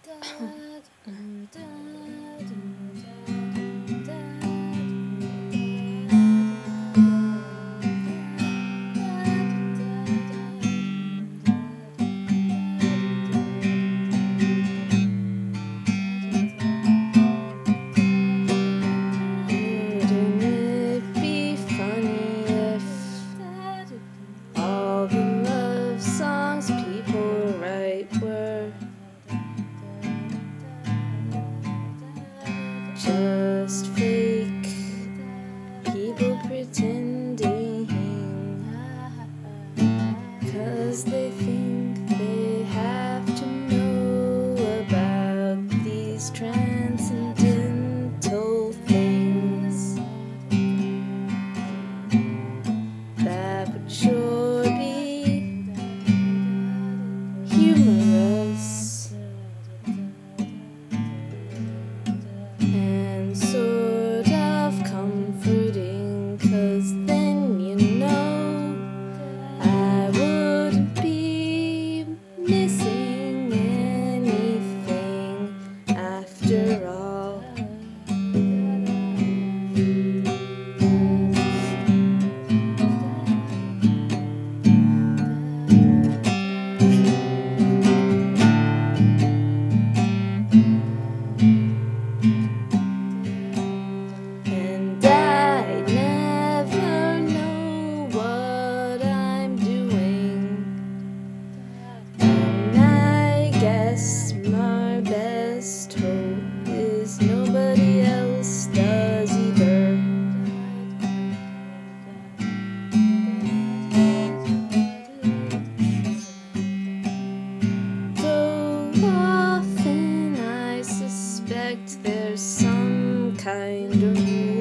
Wouldn't it be funny if all the love songs people write were just fake people pretending, 'cause they think they have to know about these transcendental things that would sure be humorous and sort of comforting, 'cause then you know I wouldn't be missing anything after all. And I never know what I'm doing, and I guess my best hope is nobody else does either. Though often I suspect there's some kind of